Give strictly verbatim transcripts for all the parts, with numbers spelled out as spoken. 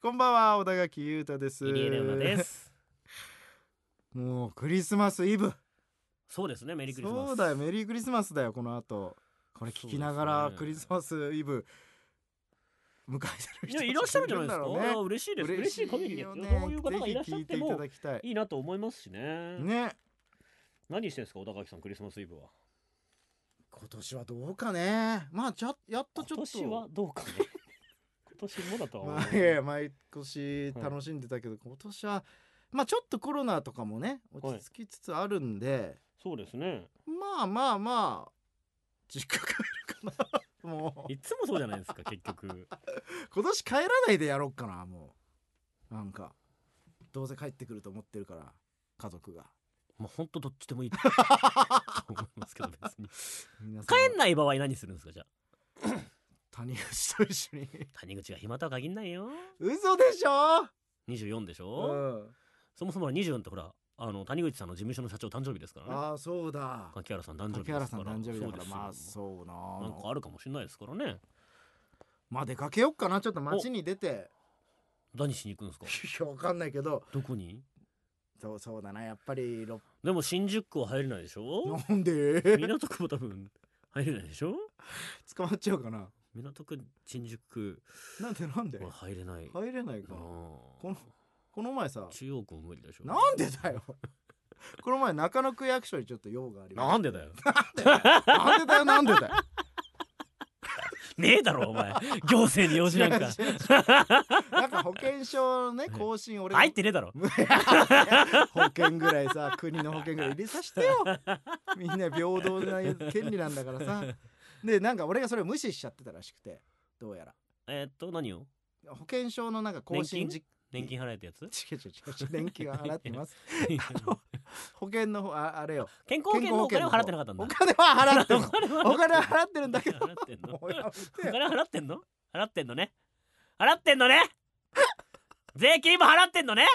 こんばんは、小田垣裕太です。 入江レオナです。 もうクリスマスイブ。 そうですね、メリークリスマス。 そうだよ、メリークリスマスだよ。この後これ聞きながらクリスマスイブ迎えてる人たちいやいらっしゃるじゃないですか。 いるんだろうね。 いや嬉しいです。嬉しい限りですよ。そういう方がいらっしゃってもいいなと思いますしね。 ね。 何してんですか、小田垣さん、クリスマスイブは。 今年はどうかね。まあちょやっとちょっと。 今年はどうかね。今年もだとは思う。 まあ、いや毎年楽しんでたけど、はい、今年はまあちょっとコロナとかもね落ち着きつつあるんで、はい、 そうですね。 まあまあまあ実家帰るかな。もういつもそうじゃないですか結局。 今年帰らないでやろうかな。もうなんかどうせ帰ってくると思ってるから家族が。 まあほんとどっちでもいいと思いますけど別に帰んない場合何するんですか。じゃあ谷口と一緒に。 谷口が暇とは限んないよ。 嘘でしょ。 にじゅうよんでしょ、うん、そもそもにじゅうよんってほらあの谷口さんの事務所の社長誕生日ですからね。 ああそうだ、 柿原さん誕生日ですから。 柿原さん誕生日だからまあそうな、 なんかあるかもしれないですからね。 まあ出かけよっかな。ちょっと街に出て。 何しに行くんですか。いやわかんないけど。 どこに。 そうそうだな、やっぱり。 でも新宿区は入れないでしょ。 なんで。 港区も多分入れないでしょ。 捕まっちゃうかな。 港区新宿区なんでなんで入れない。 入れないかな。このこの前さ中央区も無理でしょ。 なんでだよ。この前中野区役所にちょっと用がありました。 なんでだよ。 なんでだよなんでだよ。 ねえだろお前。行政に用事なんか。 なんか保険証ね更新俺入ってねえだろ。 保険ぐらいさ国の保険ぐらい入れさせてよ。みんな平等な権利なんだからさ。でなんか俺がそれを無視しちゃってたらしくて、どうやらえー、っと何を保険証のなんか更新時年金払えたやつ。 違う違う違う年金は払ってます。あの保険の方 あ, あれよ健康保険のお金は払ってなかったんだ。 お金は払ってるお金は払ってるんだけど。 払ってんのお金払ってんの払ってんのね払ってんのね税金も払ってんのね。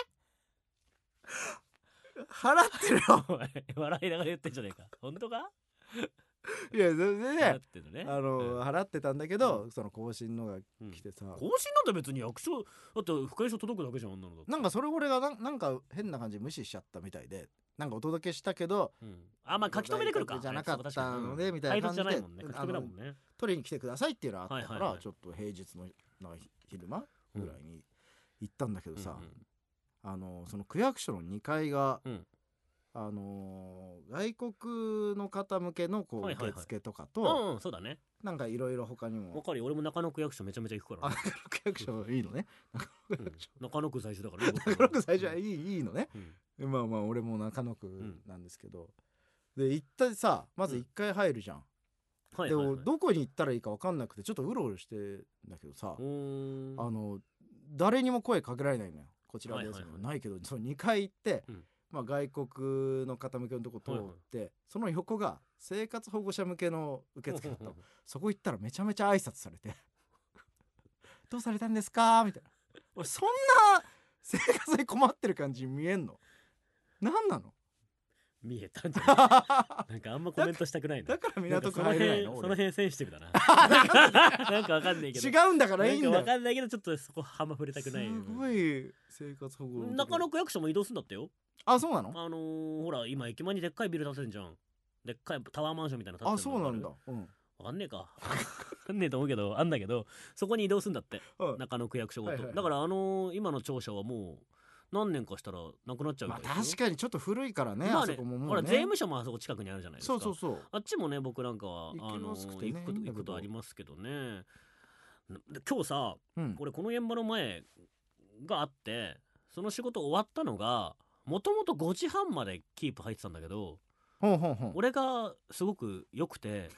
払ってるよ。 笑いながら言ってんじゃねえか。本当か。 いや全然払ってるね。 あの、うん、払ってたんだけど、うん、その更新のが来てさ、うん、 更新なんて別に役所だって保険証届くだけじゃん。女のなんかそれ俺がななんか変な感じで無視しちゃったみたいで、なんかお届けしたけど、 うん、あまあ書き留めでくるかじゃなかったのでみたいな感じで、 配達じゃないもんね、書き留めだもんね。 取りに来てくださいっていうのがあったから、はいはいはい、ちょっと平日のなんか昼間ぐらいに行ったんだけどさ、うんうん、あのその区役所のにかいが、うん、あのー、外国の方向けのこう受付とかと、はいはいはい、うん、そうだね、なんかいろいろ他にも。 わかるよ、俺も中野区役所めちゃめちゃ行くから、 ね、中野区役所いいのね。 うん、中野区最初だからね。 中野区最初はいい、いいのね、うん、まあまあ俺も中野区なんですけど、うん、で行ったさまずいっかい入るじゃん、うん、でも、はいはいはい、どこに行ったらいいか分かんなくてちょっとうろうろしてんだけどさ、あの誰にも声かけられないのよ。こちらです、はいはいはい、ないけどそのにかい行って、うん、まあ、外国の方向けのとこ通って、はいはい、その横が生活保護者向けの受付だったの。そこ行ったらめちゃめちゃ挨拶されてどうされたんですかみたいな。俺そんな生活に困ってる感じに見えんの。なんなの。 見えたんじゃないなんかあんまコメントしたくないの。 だから港区入れないの。 その辺センシティブだななんかわかんないけど。 違うんだからいいんだよ。 なんかわかんないけどちょっとそこはま触れたくない。 すごい生活保護。 中野区役所も移動するんだってよ。 あ、そうなの。 あのー、ほら今駅前にでっかいビル建てんじゃん。でっかいタワーマンションみたいな建ててんの。あ、そうなんだ。うん。 わかんねえかわかんねえと思うけどあんだけどそこに移動するんだって、うん、中野区役所ごと、はいはいはい、だからあのー、今の庁舎はもう何年かしたらなくなっちゃうみたいですよ。 まあ、確かにちょっと古いからね、 まあね、 あそこももうね、 ほら税務署もあそこ近くにあるじゃないですか。 そうそうそう、 あっちもね僕なんかは行きますくてね、 あのー、行くことありますけどね。今日さ、うん、これこの現場の前があってその仕事終わったのがもともとごじはんまでキープ入ってたんだけど、ほんほんほん、俺がすごく良くて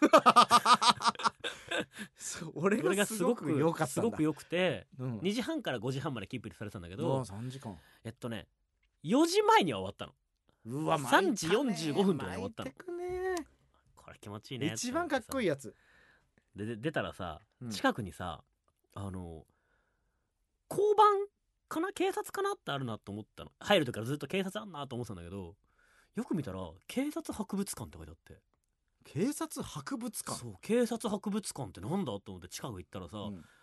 俺がすごく良かったんだ。 すごく良くて、うん、にじはんからごじはんまでキープされてたんだけど、 さんじかん、 えっとねよじまえには終わったの。 うわ、 さんじよんじゅうごふんとかに終わったの。 ね、 これ気持ちいいね。 一番かっこいいやつでで出たらさ、近くにさ、うん、あの交番かな警察かなってあるなと思ったの。入る時からずっと警察あんなと思ってたんだけど、よく見たら警察博物館って書いてあって。 警察博物館。 そう、警察博物館ってなんだと思って近く行ったらさ、うん、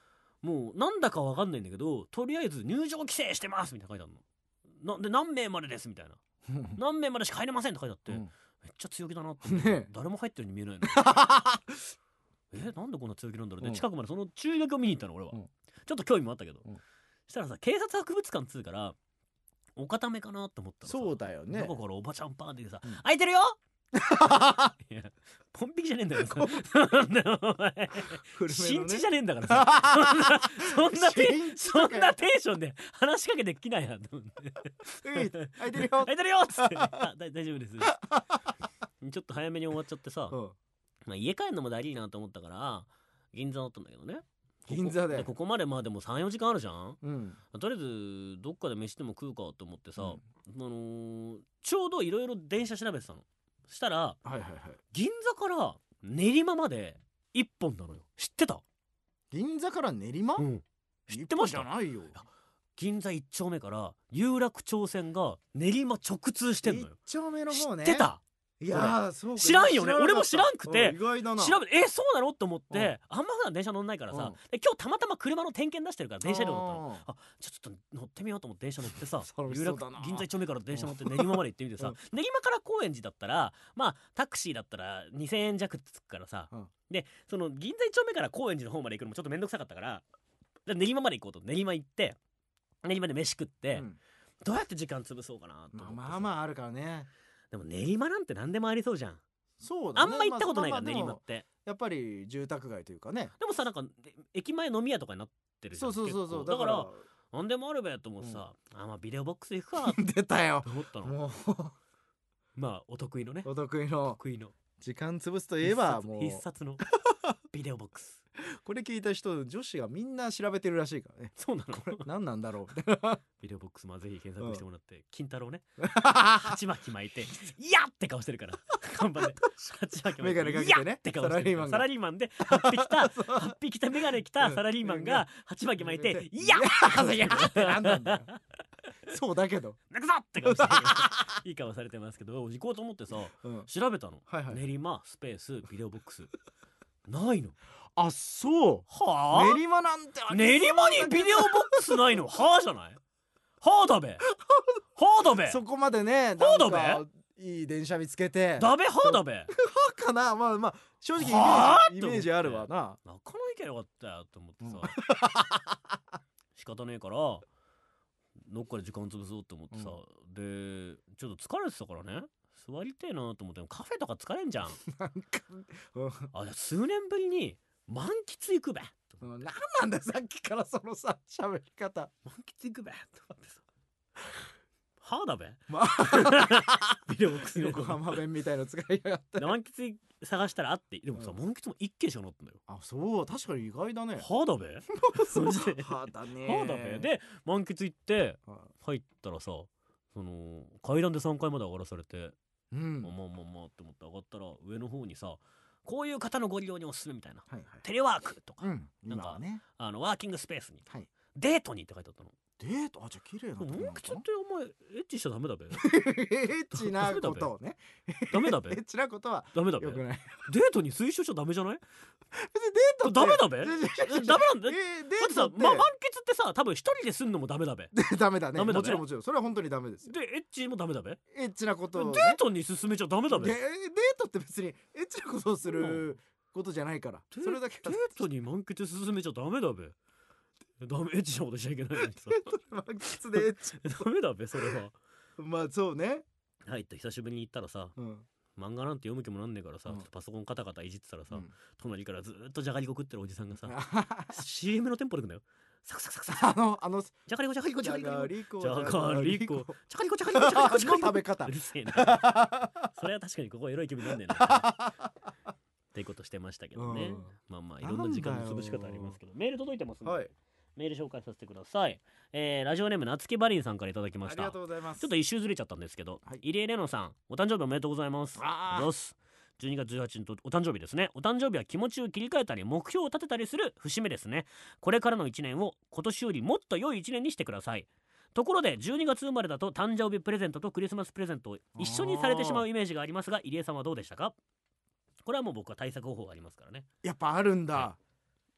もうなんだかわかんないんだけど、とりあえず入場規制してますみたいな書いてあるのな。で何名までですみたいな何名までしか入れませんって書いてあって、うん、めっちゃ強気だなって、ね、誰も入ってるように見えないのえなんでこんな強気なんだろうね、うん、近くまでその注意書きを見に行ったの俺は、うん、ちょっと興味もあったけど、うん、したらさ警察博物館っつうからお固めかなって思ったらさ、 そうだよね、 中からおばちゃんパーンってさ、うん、開いてるよいやポン引きじゃねえんだよなんだよお前新地じゃねえんだからさそんなテそんなテンションで話しかけてきないやんと思って開いてるよ開いてるよっつって大丈夫ですちょっと早めに終わっちゃってさ、うん、まあ、家帰るのも大事いなと思ったから銀座だったんだけどね。 銀座でここまでまあでも さんよじかんあるじゃん、 うん、 とりあえずどっかで飯でも食うかと思ってさ、うん、あのー、ちょうどいろいろ電車調べてたの。したら、 はいはいはい、 銀座から練馬までいっぽんなのよ。知ってた？ 銀座から練馬、うん、 知ってました？ じゃないよ。 銀座いっ丁目から有楽町線が練馬直通してんのよ。いっ丁目の方ね。 知ってた？ いやそう知らんよね。俺も知らんくて、 意外だな。 調べてえそうなのと思って、あんま普段電車乗んないからさ、で今日たまたま車の点検出してるから電車で乗ったの。あちょっと乗ってみようと思って電車乗ってさ有楽銀座いっ丁目から電車乗って練馬まで行ってみてさ、練馬から高円寺だったらまあタクシーだったらにせんえん弱つくからさ、でその銀座いっ丁目から高円寺の方まで行くのもちょっとめんどくさかったから練馬まで行こうと練馬行って練馬で飯食って、どうやって時間潰そうかなと思って。 まあまああるからね。 でも練馬なんて何でもありそうじゃん。 そうだね、 あんま行ったことないから、まあ、練馬ってやっぱり住宅街というかね。 でもさなんか駅前飲み屋とかになってるじゃん。 そうそうそうそう。 だから何でもあるべと思ってさ、うん、あまあビデオボックス行くか出たよと思ったの。もうまあお得意のね。 お得意の得意の時間潰すといえばもう必殺のビデオボックスこれ聞いた人女子がみんな調べてるらしいからね。 そうなの。 これ何なんだろうビデオボックスもぜひ検索してもらって、うん、金太郎ね鉢巻き巻いていやって顔してるから看板で鉢巻き巻いてメガネかけてねって顔してるサラリーマンではっぴきたはっぴきたメガネ着たサラリーマンが鉢巻き巻いていやいやって何なんだよそうだけど泣くぞって顔してるいい顔されてますけど行こうと思ってさ、うん、調べたの、はいはい、練馬スペースビデオボックスないの。 あそうはあ練馬なんてあ練馬にビデオボックスないのはあじゃないはあだべはあだべそこまでねはあだべいい電車見つけてだべはあだべはあかなまあまあ正直イメージイメージあるわな。 なかなか行けばよかったよって思ってさ、うん、仕方ねえからどっかで時間潰そうって思ってさ、うん、でちょっと疲れてたからね座りてえなと思ってカフェとか疲れんじゃんなんか、うん、あじゃあ数年ぶりに満喫行くべ、 うん、なんなんだよさっきからそのさ喋り方満喫行くべとかってさはあだべ、 まあ、 ビデオボックス横浜弁みたいな使いやがって満喫探したらあってでもさ、うん、満喫も一軒しか載ってんだよ。 あそう確かに意外だね。 はあだべはあだねはあだべで満喫行って入ったらさその階段でさんかいまで上がらされて、うん、まあまあまあまあって思って上がったら上の方にさこういう方のご利用におすすめみたいな、はいはい、テレワークとか、うん、なんか、ね、あのワーキングスペースに、はい、デートにって書いてあったの。 デートあじゃあ綺麗なとこ満喫ってお前エッチしちゃダメだべエッチなことをねダメだべエッチなことはダメだべよくないデートに推奨しちゃダメじゃない別にデートってダメだべダメなんだ、 えー、デートってさ、まあ、満喫ってさ多分一人ですんのもダメだべダメだねもちろんもちろんそれは本当にダメですよ。 でエッチもダメだべエッチなことを、ね、 デートに進めちゃダメだべデートって別にエッチなことをすることじゃないからそれだけデートに満喫進めちゃダメだべダメエッチなことしちゃいけないのにさ満喫でエッチダメだべそれはまあそうね入った久しぶりに行ったらさ、うん、漫画なんて読む気もなんねえからさ、うん、パソコンカタカタいじってたらさ、うん、隣からずっとじゃがりこ食ってるおじさんがさシーエム のテンポでくんだよサクサクサクサクあのあのじゃがりこじゃがりこじゃがりこじゃがりこじゃがりこじゃがりこじゃがりこじゃがりこじゃがりこ食べ方うるせえなそれは確かにここエロい気分なんねえなっていうことしてましたけどね、うん、まあまあいろんな時間の潰し方ありますけどメール届いてますんで、はい、メール紹介させてください、えー、ラジオネームなつきバリンさんからいただきました。 ありがとうございます。 ちょっと一周ずれちゃったんですけど、はい、入江レノさんお誕生日おめでとうございます。あどうすじゅうにがつじゅうはちにちのお誕生日ですね。お誕生日は気持ちを切り替えたり目標を立てたりする節目ですね。これからのいちねんを今年よりもっと良いいちねんにしてください。ところでじゅうにがつ生まれだと誕生日プレゼントとクリスマスプレゼントを一緒にされてしまうイメージがありますが入江さんはどうでしたか。これはもう僕は対策方法がありますからね。 やっぱあるんだ、は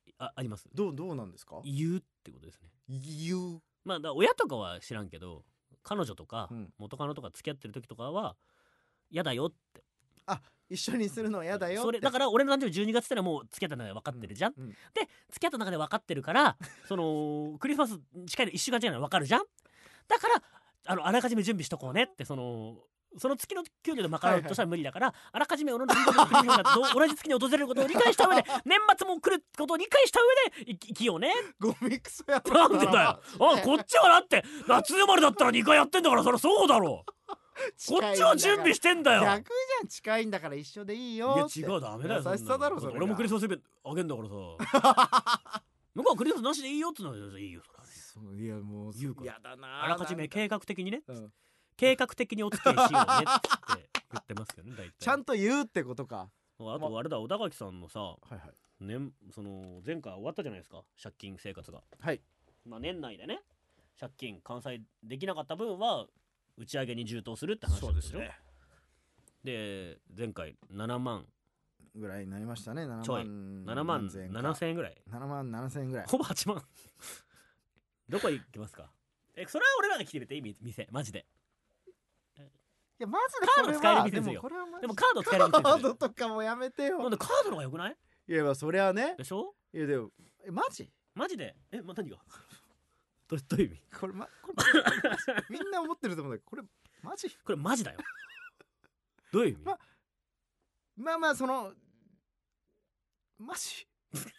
ああります。 どうどうなんですか？ 言うってことですね。 言う。 まあだ親とかは知らんけど、彼女とか、 うん、 元カノとか付き合ってる時とかは嫌だよって。 あ、一緒にするのは嫌だよって。 それだから俺の誕生日じゅうにがつってのはもう付き合った中で分かってるじゃん、 うんうん、 で付き合った中で分かってるからそのクリスマス近いのいっしゅうかん違いなの分かるじゃん。だからあのあらかじめ準備しとこうねって、そのその月の給料で賄うとしたら無理だから、はいはい、あらかじめ俺の誕生日のクリスマスが同じ月に訪れることを理解した上で年末も来ることを理解した上で生きようね。 ゴミクソやろ。 なんでだよ。あこっちはだって夏生まれだったらにかいやってんだから、そりゃそうだろう。こっちは準備してんだよ。 逆じゃん、近いんだから一緒でいいよって。 いや違う、ダメだよ。 優しさだろそれ。 俺もクリスマスイベントあげんだからさ向こうはクリスマスなしでいいよってのはいいよそれはね。 そういやもう言うからやだな。 あらかじめ計画的にね、 うん、 計画的にお付き合いしようねって言ってますけどね、大体ちゃんと言うってことか。 あとあれだ、小田垣さんのさ、 はいはい、 ね、その前回終わったじゃないですか、借金生活が。 はい、 まあ年内でね借金完済できなかった分は打ち上げに充当するって話なんですよ。そうですね。で前回ななまんぐらいになりましたね。ななまんちょいななまんななせんえんぐらい、 ななまんななせんえんぐらい、 ほぼはちまんどこ行きますか？えそれは俺らが来てるって意味店マジで。 いやマジでカード使える店ですよ。でもカード使える店ですよ。 カードとかもやめてよ。 なんでカードの方がよくない？ いやまあそりゃね。 でしょ？ いやでもえマジマジでえま何がどういう意味？ これまこれみんな思ってると思うんだけど、これマジこれマジだよ。どういう意味？ ままあまあそのマジ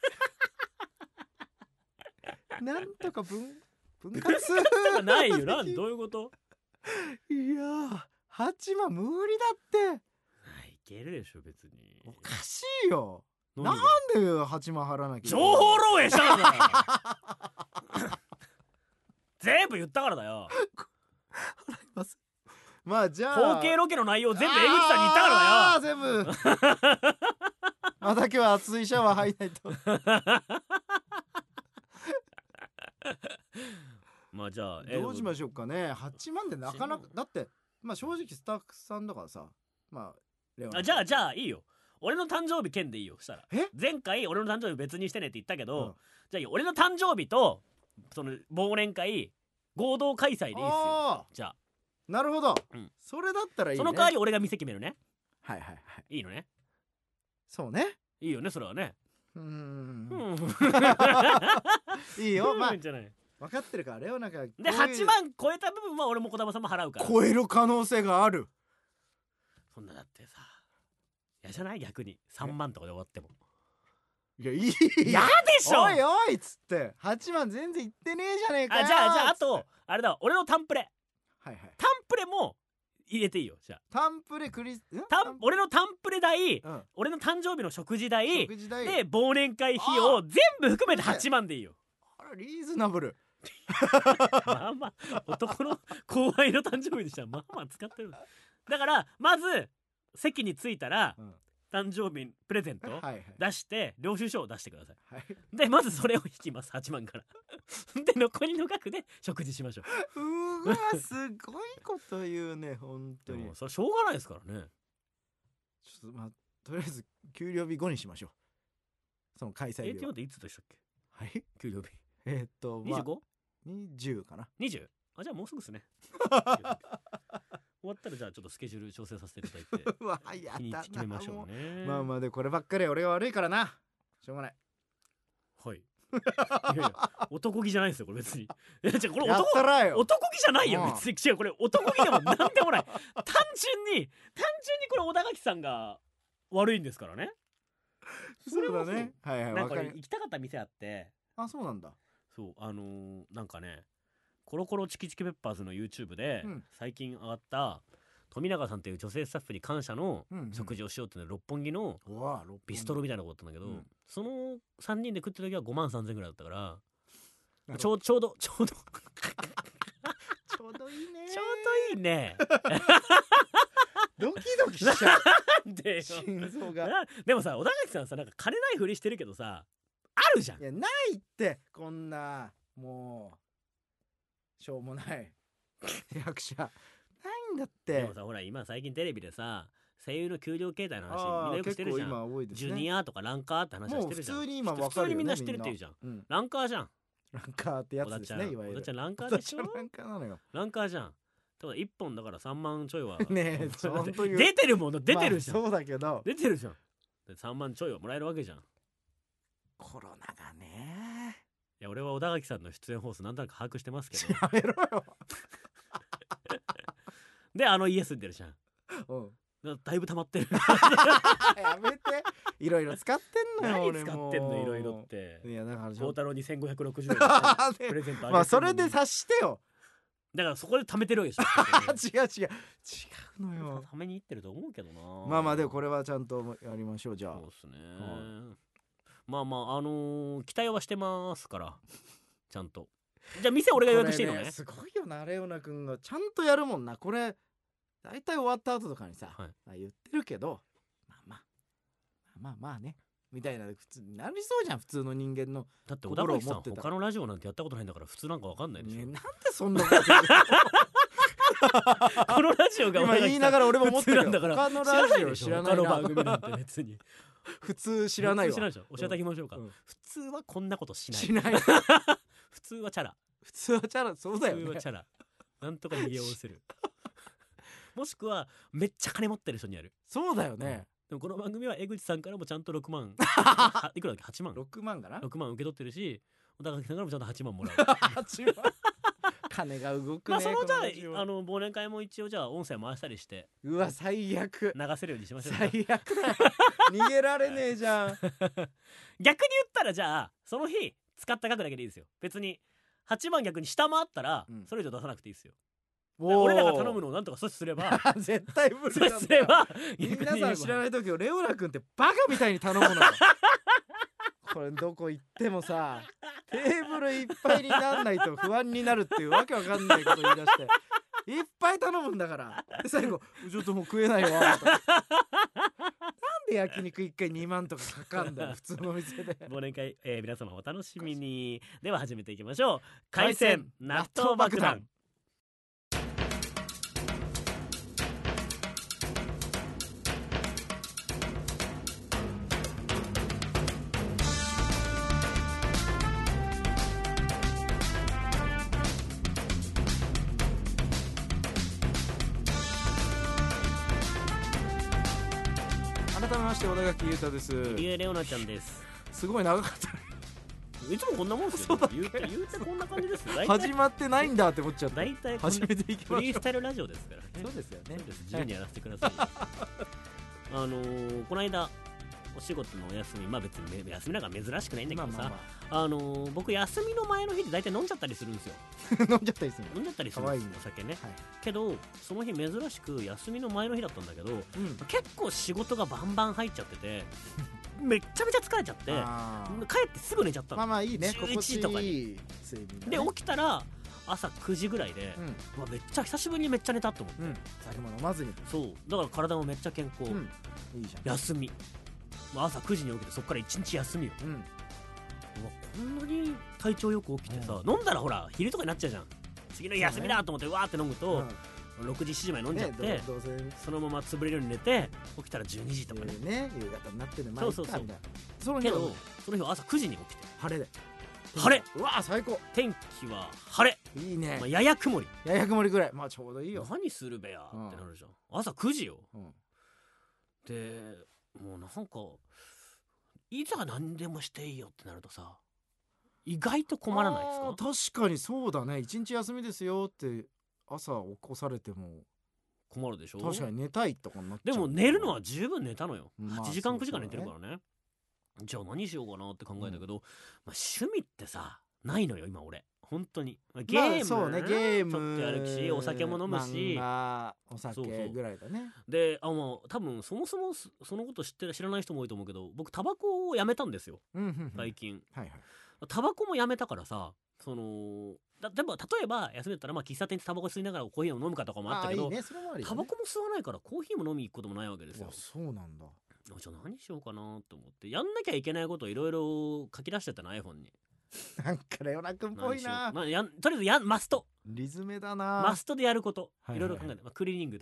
なんとか分分割するとかないよ。なんどういうこと？ いやはちまん無理だって。 いけるでしょ別に。 おかしいよ。なんではちまん払わなきゃ。 情報漏洩したからだよ全部言ったからだよ。 払います。まあじゃあ包茎ロケの内容全部江口さんに言ったからだよ。 ああ全部また今日は熱いシャワー入んないとまあじゃあどうしましょうかね。はちまんでなかなかだって、まあ正直スタッフさんだからさ、まあレオナあじゃあじゃあいいよ、俺の誕生日兼でいいよ。したらえ前回俺の誕生日別にしてねって言ったけど、 うん、 じゃあいいよ、俺の誕生日とその忘年会合同開催でいいっすよ。じゃあなるほど、 うん、 それだったらいいね。 その代わり俺が店決めるね。 はいはいはい、 いいのね。 そうね、 いいよねそれはね。 うーんいいよ、まあ分かってるからレオナがではちまん超えた部分は俺も児玉さんも払うから。 超える可能性がある。 そんなだってさ嫌じゃない？逆にさんまんとかで終わっても。 いやいい嫌でしょ。 おいおいっつってはちまん全然いってねえじゃねえかよ。 あじゃあじゃああとあれだ、俺のタンプレ、 はいはい、 タンプレも入れていいよ。じゃあタンプレクリスタン俺のタンプレ代、うん、俺の誕生日の食事代食事代で忘年会費用全部含めてはちまんでいいよ。 あらリーズナブルまあまあ男の後輩の誕生日にしたらまあまあ使ってる。だからまず席に着いたら、うん、誕生日プレゼント出して領収書を出してください、はい、でまずそれを引きますはちまんからで残りの額で食事しましょう。 うわすごいこと言うね本当に。 それしょうがないですからね。 ちょっとまあとりあえず給料日後にしましょう。その開催日は。 えっといつでしたっけ？ はい給料日えー、っとにじゅうご？ にじゅう かな。 にじゅう？ あじゃあもうすぐですね終わったらじゃあちょっとスケジュール調整させていただいてうわやだな、 決めましょうね。 まあまあでこればっかり俺が悪いからな、しょうがない。 はいいやいや男気じゃないですよこれ別に。いや違うこれ男, 男気じゃないよ別に。違うこれ男気でもなんでもない単純に単純にこれ小田垣さんが悪いんですからね。 そうだね。はいはい。 なんか行きたかった店あって。 あそうなんだ。 そうあのー、なんかねコロコロチキチキペッパーズの YouTube で、うん、最近上がった富永さんっていう女性スタッフに感謝の食事をしようっていうのは六本木のビストロみたいなことだったんだけど、うん、そのさんにんで食ってる時はごまんさんぜんぐらいだったからちょうちょうどちょうどちょうどいいねちょうどいいねドキドキしちゃうなんでよ心臓が。 でもさ小田垣さんさなんか金ないふりしてるけどさあるじゃん。 いやないってこんなもうしょうもない役者ないんだって。 でもさほら今最近テレビでさ声優の給料形態の話みんなよくしてるじゃん。 今多いですね、 ジュニアとかランカーって話はしてるじゃん。 もう普通に今分かるよね、 普通にみんな知ってるって言うじゃん、うん、ランカーじゃん。 ランカーってやつですね、いわゆる。 小田ちゃんランカーでしょ。 ランカーなのよ。 ランカーじゃん。ただいっぽんだからさんまんちょいはねえちゃんと言う出てるもの出てるじゃん、 まあ、そうだけど出てるじゃん。さんまんちょいはもらえるわけじゃん。 コロナがね。 いや俺は小田垣さんの出演放送なんとなく把握してますけどやめろよであの家住んでるじゃん、 うん、 だいぶ溜まってるやめて、いろいろ使ってんのよ。 俺も何使ってんのいろいろって。 いやだから孝太郎にせんごひゃくろくじゅうえんプレゼントあげて。 まあそれで察してよ。 だからそこで貯めてるわけでしょ違う違う違うのよ。 貯めに行ってると思うけどな。 まあまあでもこれはちゃんとやりましょう。じゃあそうですね、はい、まあまああのー、期待はしてますからちゃんと。じゃあ店俺が予約していいの ね, ねすごいよな、レオナ君がちゃんとやるもんな。これだいたい終わった後とかにさ、はい、言ってるけどまあまあまあまあねみたいな普通になりそうじゃん、普通の人間の。 だって小田垣さん他のラジオなんてやったことないんだから普通なんか分かんないでしょ、ね、 なんでそんなこと言うこのラジオが今言いながら俺も思ってるよ。 だから他のラジオ知らないな。 他の番組なんて別に普通知らないわ。 知らないでしょ。教えてあげましょうか、うん、普通はこんなことしないしない普通はチャラ普通はチャラ。そうだよね。 普通はチャラなんとか逃げおろせるもしくはめっちゃ金持ってる人にやる。 そうだよね、うん、 でもこの番組は江口さんからもちゃんとろくまんいくらだっけはちまんろくまんかなろくまん受け取ってるし、小田垣さんからもちゃんとはちまんもらうはちまん金が動くね。 まあそのじゃああの忘年会も一応じゃあ音声回したりしてうわ最悪流せるようにしましょう。 最悪だ逃げられねえじゃん逆に言ったらじゃあその日使った額だけでいいですよ。別にはちまん逆に下回ったら、うん、それ以上出さなくていいですよ。俺らが頼むのをなんとか阻止すれば絶対無理なんだよ。 阻止すれば皆さん知らない時をレオナ君ってバカみたいに頼むのよこれどこ行ってもさテーブルいっぱいになんないと不安になるっていうわけわかんないこと言い出していっぱい頼むんだからで最後ちょっともう食えないわとなんで焼肉いっかいにまんとかかかんだよ普通の店で。 忘年会、えー、皆様お楽しみに。では始めていきましょう。海鮮納豆爆弾。 改めまして小田垣裕太です。 入江レオナちゃんです。 すごい長かったいつもこんなもんですよ、ね、言うて言うてこんな感じですよ。 始まってないんだって思っちゃった。 大体始めていきましょう。 フリースタイルラジオですからね。 そうですよね。 そうです、自由にやらせてください、はい、あのー、この間お仕事のお休み、まあ別に休みなんか珍しくないんだけどさ、まあまあまあ、あのー、僕休みの前の日で大体飲んじゃったりするんですよ飲んじゃったりする飲んじゃったりするんですよ、お酒ね、はい、けどその日珍しく休みの前の日だったんだけど、うん、結構仕事がバンバン入っちゃっててめっちゃめちゃ疲れちゃって帰ってすぐ寝ちゃったの。 まあまあいいね、 じゅういちじとかにいい、ね、で起きたら朝くじぐらいで、うん、うわめっちゃ久しぶりにめっちゃ寝たと思って、うん、 酒も飲まずに。 そうだから体もめっちゃ健康、うん、 いいじゃん。 休み朝くじに起きてそっからいちにち休みよ、うん、うわこんなに体調よく起きてさ、うん、飲んだらほら昼とかになっちゃうじゃん。次の日休みだと思ってわーって飲むと、うん、ろくじしちじまで飲んじゃって、ね、そのまま潰れるように寝て起きたらじゅうにじとかね、 ね夕方になってる。 そうそうそう。 そのけどその日は朝くじに起きて晴れで晴れ、 うわ最高。 天気は晴れ、 いいね、 まあ、やや曇りやや曇りぐらい、まあちょうどいいよ。 何するべやってなるじゃん、うん、朝くじよ、うん、でもうなんかいざ何でもしていいよってなるとさ意外と困らないですか？ 確かにそうだね。一日休みですよって朝起こされても困るでしょ。 確かに寝たいとかになっちゃう。 でも寝るのは十分寝たのよ、まあ、はちじかんくじかん寝てるからね、ね。じゃあ何しようかなって考えたけど、うん、まあ、趣味ってさないのよ今俺本当に。ゲーム、まあ、そうね、ゲームちょっとやるしお酒も飲むし漫画お酒ぐらいだね。 であもう多分そもそもそのこと知って知らない人も多いと思うけど僕タバコをやめたんですよ、うんうんうん、最近、はいはい、タバコもやめたからさそのだでも例えば休みだったらまあ喫茶店でタバコ吸いながらコーヒーを飲むかとかもあったけど、いいね、それもありだね。タバコも吸わないからコーヒーも飲みに行くこともないわけですよ。 そうなんだ。 じゃあ何しようかなと思ってやんなきゃいけないことをいろいろ書き出してたの iPhone に。 なんかレオナ君っぽいな。 まあ、やとりあえずやマストリズムだな。 マストでやることいろいろ考えて、まあ、クリーニングだ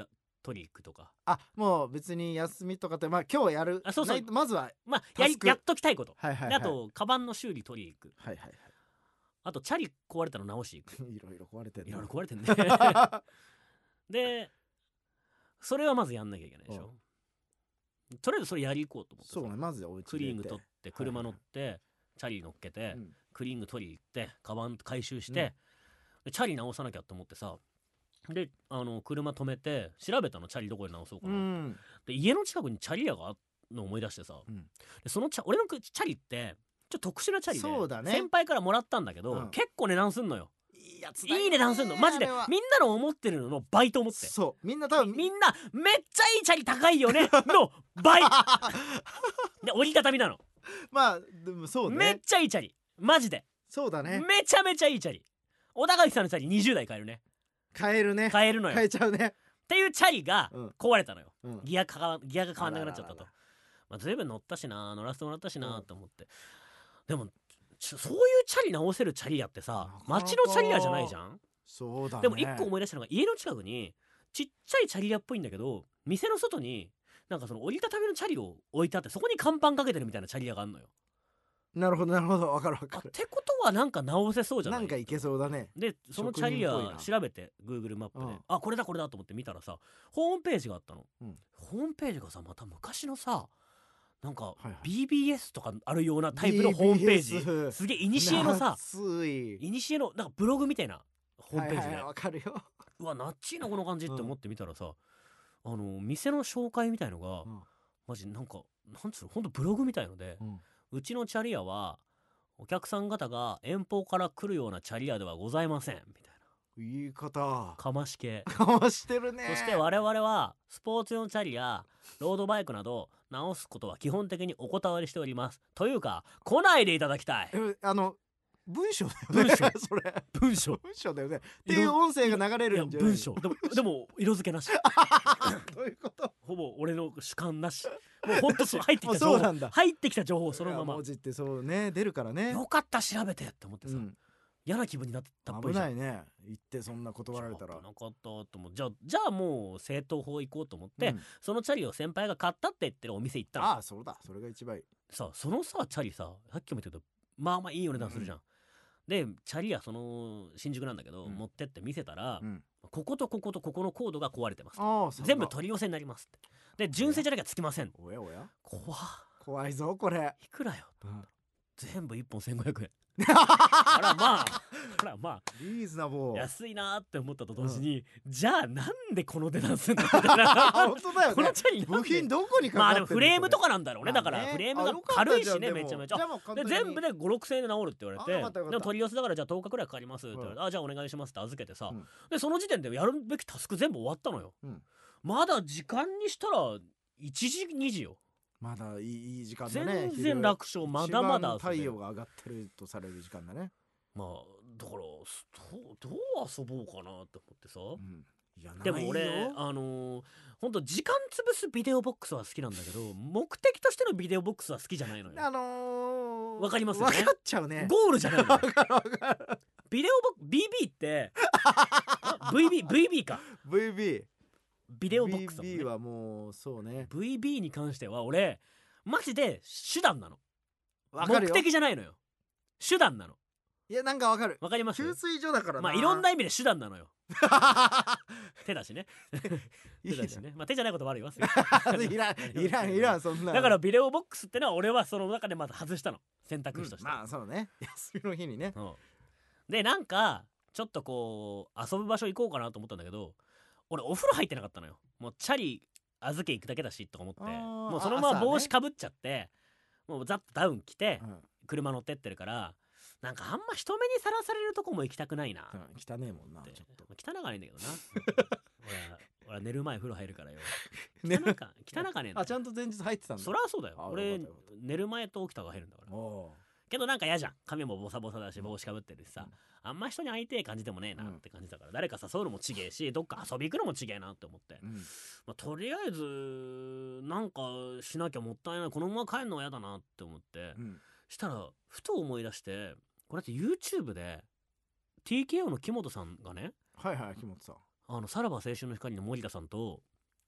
取り行くとか。 あ、もう別に休みとかって、まあ今日やる。 あ、そうそう。 まずはまあやりやっときたいこと。 はいはいはい。 であとカバンの修理取り行く。 はいはいはい。 あとチャリ壊れたの直し行く。 いろいろ壊れてる。 いろいろ壊れてんね。でそれはまずやんなきゃいけないでしょ。とりあえずそれやり行こうと思って。 そうね、まずお家でクリーニング取って車乗って、はいはい、チャリ乗っけて、うん、クリーニング取り行ってカバン回収して、うん、チャリ直さなきゃと思ってさ、であの車止めて調べたの、チャリどこで直そうかなって、うん、で家の近くにチャリ屋があるのを思い出してさ、うん、でそのチャ俺のチャリってちょっと特殊なチャリで、そうだね、先輩からもらったんだけど、うん、結構値段すんのよ。いいやつだよね。いい値段すんのマジで。みんなの思ってるのの倍と思って。 そうみんな多分みんなめっちゃいいチャリ高いよねの倍で折りたたみなの。 まあでもそうね、 めっちゃいいチャリマジで。 そうだね、 めちゃめちゃいいチャリ。小田垣さんのチャリにじゅうだい買えるね。 買えるね。 買えるのよ。 買えちゃうねっていうチャリが壊れたのよ、うん、ギアかギアが変わんなくなっちゃったと。まあ、随分乗ったしな、乗らせてもらったしなと思って、うん、でもそういうチャリ直せるチャリ屋ってさ、街のチャリ屋じゃないじゃん。 そうだね。 でも一個思い出したのが、家の近くにちっちゃいチャリ屋っぽいんだけど、店の外になんかその折りたたみのチャリを置いてあって、そこに看板かけてるみたいなチャリ屋があるのよ。 なるほどなるほど、分かる分かる。 ってことはなんか直せそうじゃない。 なんかいけそうだね。 でそのチャリ屋調べて Google マップで、うん、あこれだこれだと思って見たらさ、ホームページがあったの、うん、ホームページがさまた昔のさなんか ビービーエス とかあるようなタイプのホームページ、ビービーエス すげえいにしえのさ、いにしえのなんかブログみたいなホームページで、はいはい、 わかるよ。 うわナッチーなこの感じって思ってみたらさ、うん、あの店の紹介みたいのが、うん、マジなんかなんつうの、ほんとブログみたいので、うん、うちのチャリ屋はお客さん方が遠方から来るようなチャリ屋ではございませんみたいな言い方かまし系かましてるね。 そして我々はスポーツ用のチャリやロードバイクなど直すことは基本的にお断りしております。というか来ないでいただきたい。 あの文章だよね。 文章それ文章文章だよねっていう音声が流れるんじゃない。 文章でもでも色付けなしどういうこと。 ほぼ俺の主観なし。もうほんと入ってきた情報入ってきた情報そのまま文字ってそうね出るからね。 よかった調べてって思ってさ、うん、嫌な気分になったっぽいじゃん。 危ないね言ってそんな断られたら。 なかったと思う。じゃあじゃあもう正当法行こうと思って、うん、そのチャリを先輩が買ったって言ってるお店行ったの。 ああそうだそれが一番いい。さそのさチャリささっきも言ったけどまあまあいいお値段するじゃん、うん、でチャリ屋その新宿なんだけど、うん、持ってって見せたら、うん、こことこことここのコードが壊れてますと、全部取り寄せになりますってで純正じゃなきゃつきません。 おやおや怖怖いぞこれ。 いくらよと思ったら、うん、全部いっぽんせんごひゃくえんあらまああらまあリーズナブル安いなって思ったと同時に、うん、じゃあなんでこの値段すんのみたいな本当だよね。 このチャリ部品どこにかかってるの。 まあでもフレームとかなんだろうね、だからフレームが軽いしね、めちゃめちゃで全部でごろくせんえんで治るって言われて、でも取り寄せだからじゃあとおかくらいかかりますって言われて、うん、あじゃあお願いしますって預けてさ、うん、でその時点でやるべきタスク全部終わったのよ、うん、まだ時間にしたらいちじにじよ。 まだいい、いい時間だね。 全然楽勝。まだまだ太陽が上がってるとされる時間だね。 まあだからどう遊ぼうかなって思ってさ、うん、 いやでも俺あのー、ほんと時間潰すビデオボックスは好きなんだけど目的としてのビデオボックスは好きじゃないのよ。 あのー、 わかりますよね。 分かっちゃうね。 ゴールじゃないのよ。分かる分かる。ビデオボックス ビービー って ブイビー ブイビー かブイビービデオボックスだもんね。 ブイビー はもうそうね。 ブイビー に関しては俺マジで手段なの。 わかるよ。 目的じゃないのよ、手段なの。 いやなんかわかる。 わかります。 給水所だからな。 まあいろんな意味で手段なのよ。手だしね。手だしね。まあ手じゃないこともあるよ。 いらんいらんいらんそんな。 だからビデオボックスってのは俺はその中でまず外したの、選択肢として、 うん、まあそうね休みの日にね、うん、 でなんかちょっとこう遊ぶ場所行こうかなと思ったんだけど俺お風呂入ってなかったのよ。もうチャリ預け行くだけだしとか思ってもうそのまま帽子かぶっちゃって、ね、もうザッとダウン着て、うん、車乗ってってるからなんかあんま人目にさらされるとこも行きたくないな、 うん、汚ねえもんな。ちょっと汚かないんだけどな。俺は寝る前風呂入るからよ。汚か汚かねえんだ。 あちゃんと前日入ってたんだ。 そりゃそうだよ。俺寝る前と起きた方が入るんだから。けどなんか嫌じゃん。髪もボサボサだし帽子かぶってるしさ、うん、あんま人に会いてえ感じでもねえなって感じだから、うん、誰か誘うのもちげえしどっか遊び行くのもちげえなって思って、うんまあ、とりあえずなんかしなきゃもったいない、このまま帰るのは嫌だなって思って、うん、したらふと思い出してこれって YouTube で ティーケーオー の木本さんがね、 はいはい木本さん、 あのさらば青春の光の森田さんと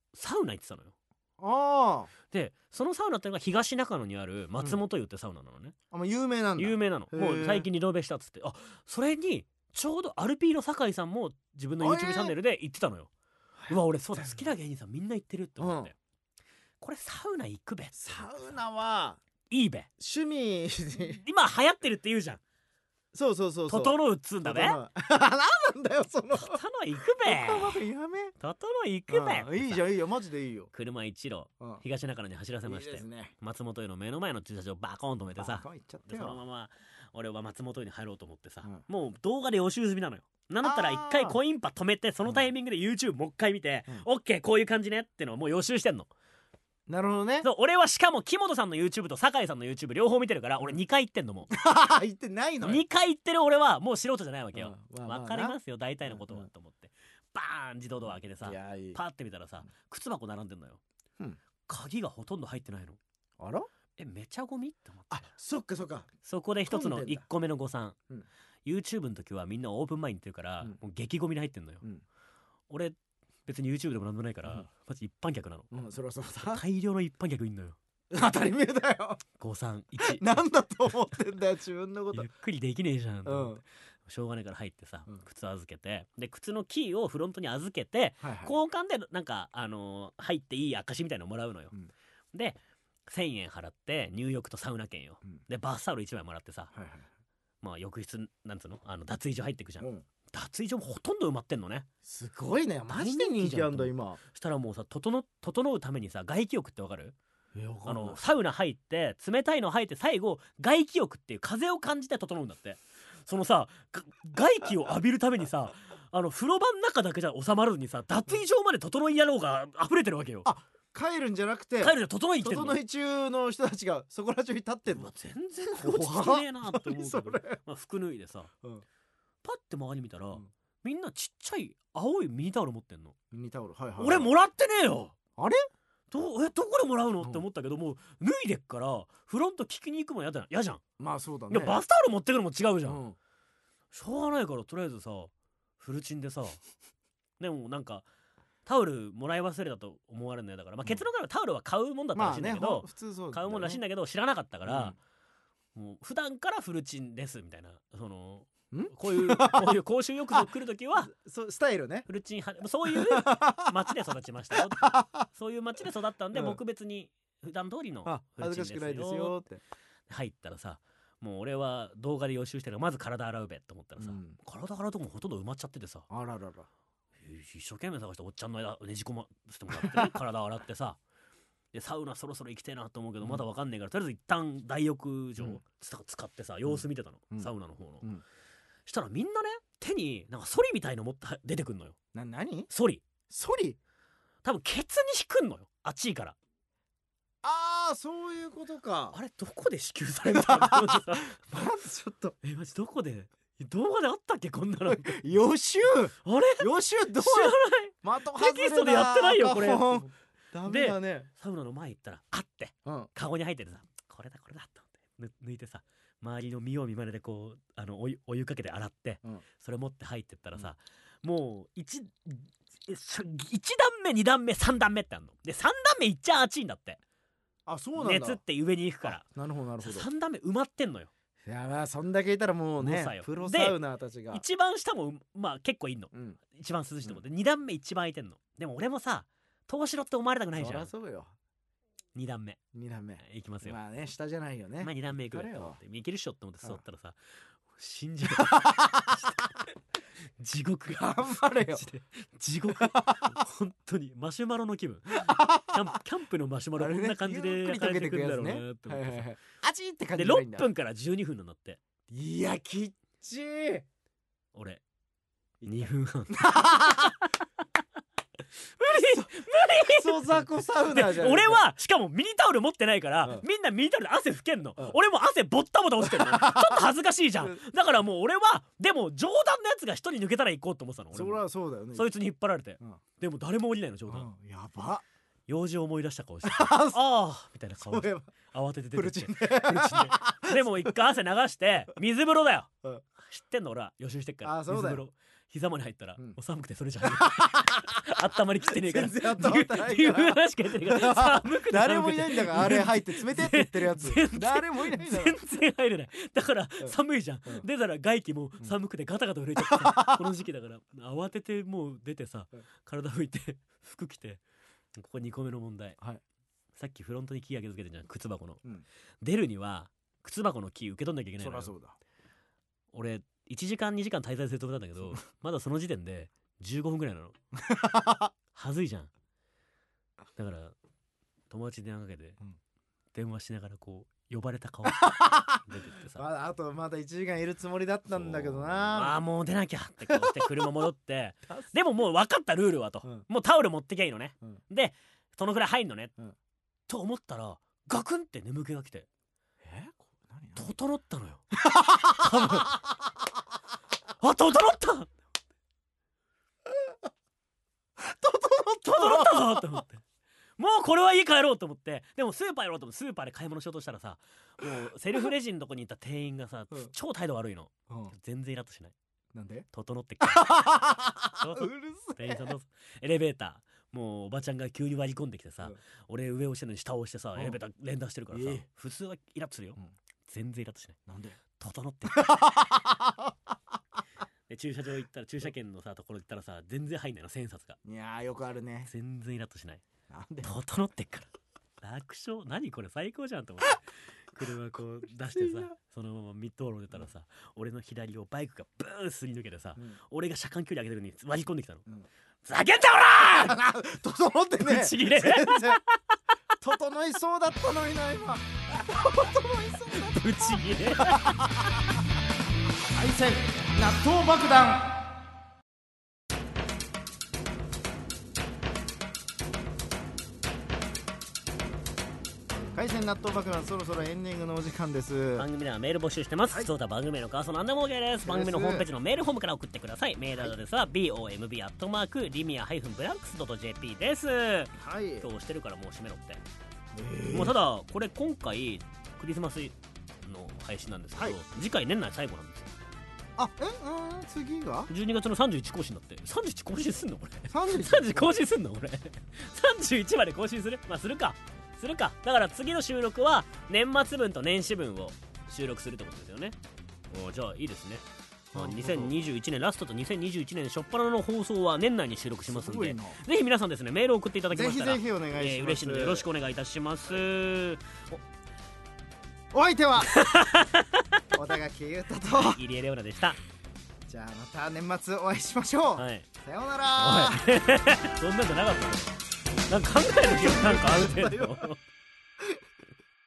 サウナ行ってたのよ。 あでそのサウナってのが東中野にある松本湯ってサウナなのね、 あ、もう有名なんだ。 有名なの。もう最近リノベしたっつって。あ、それにちょうどアルピーの酒井さんも自分の YouTube チャンネルで行ってたのよ。うわ俺そうだ、好きな芸人さんみんな行ってるって思って、うん、これサウナ行くべ。 サウナはいいべ、 趣味今流行ってるって言うじゃん。 そうそうそうそう、 整うっつうんだべ。 なんなんだよその整行くべやめ整行くべ。 いいじゃんいいよ、マジでいいよ。 車一路東中野に走らせまして、いいですね、松本湯の目の前の駐車場バコーン止めてさ、でそのまま俺は松本湯に入ろうと思ってさ、うん、もう動画で予習済みなのよ。なんだったら一回コインパ止めてそのタイミングで YouTube もう一回見て、うん、OK こういう感じねってのをもう予習してんの。 なるほどね。 そう俺はしかも木本さんの YouTube と酒井さんの YouTube 両方見てるから俺にかい行ってんのも行ってないのよ。 にかい行ってる俺はもう素人じゃないわけよ。わ、まあ、かりますよ大体のことは、うん、と思ってバーン自動ドア開けてさ、パーって見たらさ靴箱並んでんのよ、うん、鍵がほとんど入ってないの。 あらえめちゃゴミって思って。 あそっかそっか。 そこで一つのいっこめの誤算、うん、YouTube の時はみんなオープン前に行ってるから、うん、もう激ゴミに入ってんのよ、うん、俺別に YouTube でもなんでもないから、うん、マジ一般客なの、うん、それはそうだ。大量の一般客いんのよ。 当たり前だよ。 ごさんいちなんだと思ってんだよ自分のこと。 ゆっくりできねえじゃん、うん、しょうがないから入ってさ、うん、靴預けてで靴のキーをフロントに預けて、はいはい、交換でなんか、あのー、入っていい証みたいなのもらうのよ、うん、でせんえん払って入浴とサウナ券よ、うん、でバスタオルいちまいもらってさ、はいはい、まあ浴室なんつうの、あの脱衣所入ってくじゃん、うん、脱衣所もほとんど埋まってんのね。 すごいね、マジで人気あんだ今。 したらもうさ整整うためにさ外気浴ってわかる？あのサウナ入って冷たいの入って最後外気浴っていう風を感じて整うんだって。そのさ外気を浴びるためにさあの風呂場の中だけじゃ収まらずにさ脱衣所まで整い野郎が溢れてるわけよ。 あ帰るんじゃなくて帰るで整い来てるの。 整い中の人たちがそこら中に立ってんの。 全然落ち着きねえなって思うけどまあ、服脱いでさ、うん、パッて周り見たら、うん、みんなちっちゃい青いミニタオル持ってんの。 ミニタオル、はいはい、 俺もらってねえよ。 あれどえどこでもらうのって思ったけど、もう脱いでっからフロント聞きに行くもんやだやじゃん。 まあそうだね。 いやバスタオル持ってくるのも違うじゃん、うん、しょうがないからとりあえずさフルチンでさでもなんかタオルもらい忘れたと思われるのよ。だから、まあ、結論からタオルは買うもんだったらしいんだけど、まあね、普通そうだね、買うもんらしいんだけど知らなかったから、うん、もう普段からフルチンですみたいな、そのこういうこういう公衆浴場来るときはスタイルね、 フルチンはそういう町で育ちましたよそういう町で育ったんで、うん、僕別に普段通りのフルチンですよって入ったらさ、もう俺は動画で予習してるからまず体洗うべって思ったらさ、うん、体洗うとこもほとんど埋まっちゃっててさ、 あららら一生懸命探しておっちゃんの間ねじ込ませてもらって、ね、体洗ってさでサウナそろそろ行きたいなと思うけど、うん、まだ分かんねえからとりあえず一旦大浴場、うん、使ってさ様子見てたの、うん、サウナの方の、うん、したらみんなね手になんかソリみたいの持って出てくんのよ。 な、何？ ソリソリ多分ケツに引くんのよ、あっちいから。 あーそういうことか。 あれどこで支給されたのまずちょっとえマジどこで動画であったっけこんなの予習あれ予習どう知らないテキストでやってないよこれダメだね。 でサウナの前行ったらあって、うん、カゴに入っててさこれだこれだと思って抜いてさ周りの見よう見まねでこうあのお湯、お湯かけて洗って、うん、それ持って入ってったらさ、うん、もう 1, いち段目に段目さん段目ってあるのでさん段目いっちゃ熱いんだって。 あそうなんだ。 熱って上に行くから。 なるほどなるほど。 さん段目埋まってんのよ。 いやまあそんだけいたらもうねプロサウナーたちが一番下もまあ結構いんの、うん、一番涼しいと思って、うん、に段目一番空いてんの。でも俺もさ投資ろって思われたくないじゃん。 そりゃそうよ。 に段目に段目いきますよ。 まあね下じゃないよね。 まあに段目いくよいけるっしょって思って座ったらさ信じる地獄頑張れよ地獄本当にマシュマロの気分キャンプ、キャンプのマシュマロこんな感じで焼かれてくるんだろうなって思ってさ、はいはいはい、 あちって感じでろっぷんからじゅうにふんになって、 いやきっちー俺にふんはん無理無理クソザコサウナじゃん。 俺はしかもミニタオル持ってないから、うん、みんなミニタオルで汗拭けんの、うん、俺も汗ボッタボタ落ちてるのちょっと恥ずかしいじゃん、うん、だからもう俺はでも冗談のやつが一人抜けたら行こうと思ってたの。俺もそりゃそうだよね。 そいつに引っ張られて、うん、でも誰も降りないの冗談、 うん、やば用事を思い出した顔してああみたいな顔で慌てて出てきてプルチンででも一回汗流して水風呂だよ、うん、知ってんの俺は予習してっから。 あそうだよ。 水風呂膝まで入ったら、 うん、 もう寒くてそれじゃんあったまりきってねえから全然あったまってないからしか言ってないから寒くて誰もいないんだからあれ入って冷てって言ってるやつ誰もいないんだから全然入れないだから寒いじゃん、うん、出たら外気も寒くてガタガタ震えちゃってさ、うん、この時期だから慌ててもう出てさ、うん、体拭いて服着てここにこめの問題、はい、さっきフロントにキー開けつけてんじゃん靴箱の、うん、出るには靴箱のキー受け取んなきゃいけないのよ。そりゃそうだ。俺いちじかんにじかん滞在するとこなんだけどまだその時点でじゅうごふんぐらいなのはずいじゃん。だから友達に電話かけて、うん、電話しながらこう呼ばれた顔出てってさあ, あとまだいちじかんいるつもりだったんだけどなああもう出なきゃってこうして車戻ってでももう分かったルールはと、うん、もうタオル持ってきゃいいのね、うん、でそのぐらい入んのね、うん、と思ったらガクンって眠気が来てえ何整ったのよ多分あ整った整ったぞって思ってもうこれは家帰ろうと思ってでもスーパーやろうと思ってスーパーで買い物しようとしたらさもうセルフレジのとこにいた店員がさ、うん、超態度悪いの、うん、全然イラッとしないなんで整ってっからうるせえエレベーターもうおばちゃんが急に割り込んできてさ、うん、俺上押してるのに下押してさ、うん、エレベーター連打してるからさ、えー、普通はイラッとするよ、うん、全然イラッとしないなんで整ってっで駐車場行ったら駐車券のさところ行ったらさ全然入んないの千円札がいやーよくあるね全然イラッとしないなんで整ってっから楽勝何これ最高じゃんと思って車こう出してさそのままミッド道路出たらさ、うん、俺の左をバイクがブーンすり抜けてさ、うん、俺が車間距離上げてるのに割り込んできたの、うん、ふざけんじゃおら整ってねぶち切れ整いそうだったのにな今整いそうだったぶち切れ海鮮納豆爆弾海鮮納豆爆弾そろそろエンディングのお時間です。 番組ではメール募集してます。はい、そうだ番組の感想なんでも OK です。番組のホームページのメールフォームから送ってください。メールアドレスは ビーオーエムビー アットマークリミア ブランクス ドット ジェーピー です。はい。今日押してるからもう閉めろって。えー、もうただこれ今回クリスマスの配信なんですけど、はい、次回年内最後なんですよ。 あ、え、うん、次がじゅうにがつのさんじゅういち更新だって。さんじゅういち更新すんのこれ。 さんじゅういちさんじゅう更新すんのこれ。さんじゅういちまで更新する？まあするか。するか。だから次の収録は年末分と年始分を収録するってことですよね。おじゃあいいですね。まあ、にせんにじゅういちねんラストとにせんにじゅういちねん初っ端の放送は年内に収録しますんで、ぜひ皆さんですねメールを送っていただきましたらぜひぜひお願いします、えー、 嬉しいのでよろしくお願いいたします。 お, お相手は小田垣優太と入江レオナでした。 じゃあまた年末お会いしましょう、はい、さようなら。 そんなんじゃなかったのなんか考える気はなんかある程度